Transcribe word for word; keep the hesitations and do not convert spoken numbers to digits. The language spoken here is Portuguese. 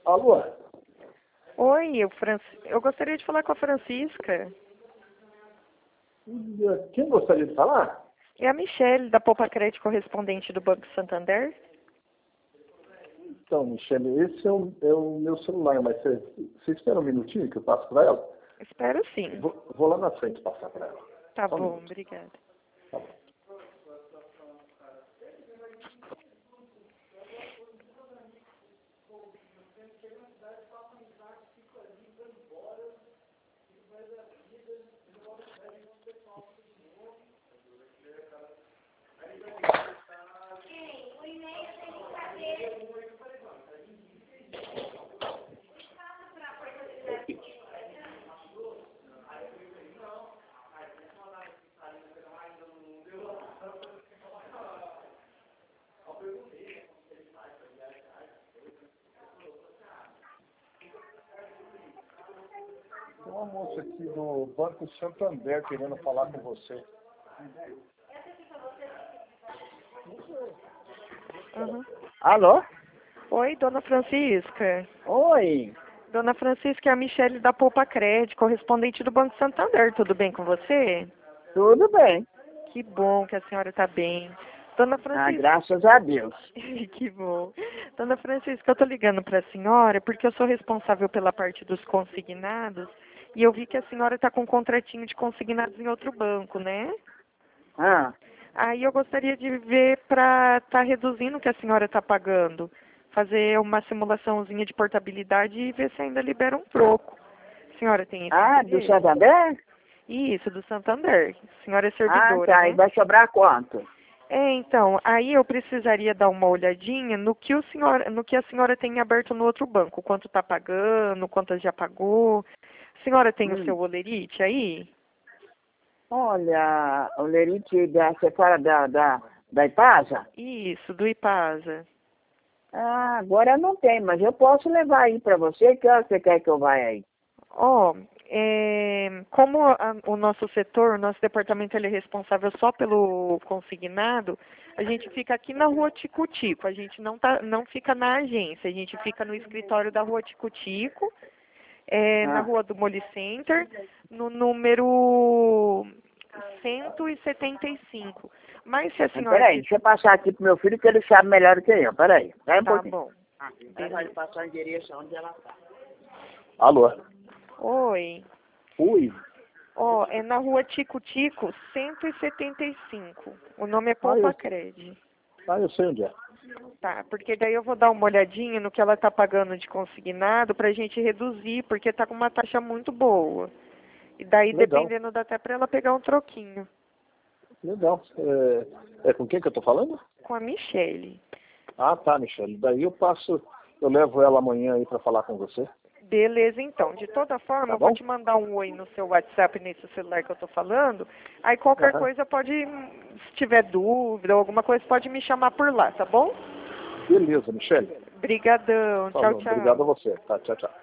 Alô? Oi, eu, Franci... eu gostaria de falar com a Francisca. Quem gostaria de falar? É a Michele, da Poupa Crédito, correspondente do Banco Santander. Então, Michele, esse é o, é o meu celular, mas você, você espera um minutinho que eu passo para ela? Espero sim. Vou, vou lá na frente passar para ela. Tá Só um bom, minuto. obrigada. Tá bom. Tem uma moça aqui do Banco Santander querendo falar com você. Uhum. Alô? Oi, dona Francisca. Oi, Dona Francisca é a Michele, da Poupa Crédito, correspondente do Banco Santander. Tudo bem com você? tudo bem? Que bom que a senhora está bem. Dona Ah, Francisca... graças a Deus. Que bom. Dona Francisca, eu estou ligando para a senhora porque eu sou responsável pela parte dos consignados e eu vi que a senhora está com um contratinho de consignados em outro banco, né? Ah, Aí eu gostaria de ver para estar reduzindo o que a senhora está pagando. Fazer uma simulaçãozinha de portabilidade e ver se ainda libera um troco. A senhora tem esse ah do interesse? Santander? Isso, do Santander. A senhora é Ah, servidora, tá, né? e vai sobrar quanto? É, então, aí eu precisaria dar uma olhadinha no que, o senhor, no que a senhora tem aberto no outro banco. Quanto está pagando, quantas já pagou. A senhora tem o Hum. seu olerite aí? Olha, o Lerite da, você fala da, da, da Ipasa? Isso, do Ipasa. Ah, agora não tem, mas eu posso levar aí pra você, que hora você quer que eu vá aí? Ó, é, como a- o nosso setor, o nosso departamento ele é responsável só pelo consignado, a gente fica aqui na rua Tico-Tico, a gente não, tá, não fica na agência, a gente fica no escritório da rua Tico-Tico, é, na Ah, rua do Moli Center, no número cento e setenta e cinco. Mas se a mas senhora... peraí, quis- deixa eu passar aqui pro meu filho, que ele sabe melhor do que eu, peraí, pera um Tá pouquinho. bom. Aí vai passar o endereço onde ela tá. Alô? Oi. Oi? Ó, é na rua Tico-Tico, cento e setenta e cinco. O nome é Ah, Poupa eu, Cred. ah, eu sei onde é. Tá, porque daí eu vou dar uma olhadinha no que ela tá pagando de consignado pra gente reduzir, porque tá com uma taxa muito boa. E daí, Legal, dependendo, dá até pra ela pegar um troquinho. legal. É, é com quem que eu tô falando? Com a Michele. Ah, tá, Michele. Daí eu passo, eu levo ela amanhã aí para falar com você. Beleza, então. De toda forma, Tá eu vou bom? te mandar um oi no seu WhatsApp, nesse celular que eu tô falando. Aí qualquer Aham. coisa pode, se tiver dúvida ou alguma coisa, pode me chamar por lá, tá bom? Beleza, Michele. Brigadão. Tchau, Falou. Obrigado a tchau. você. Tá, tchau, tchau.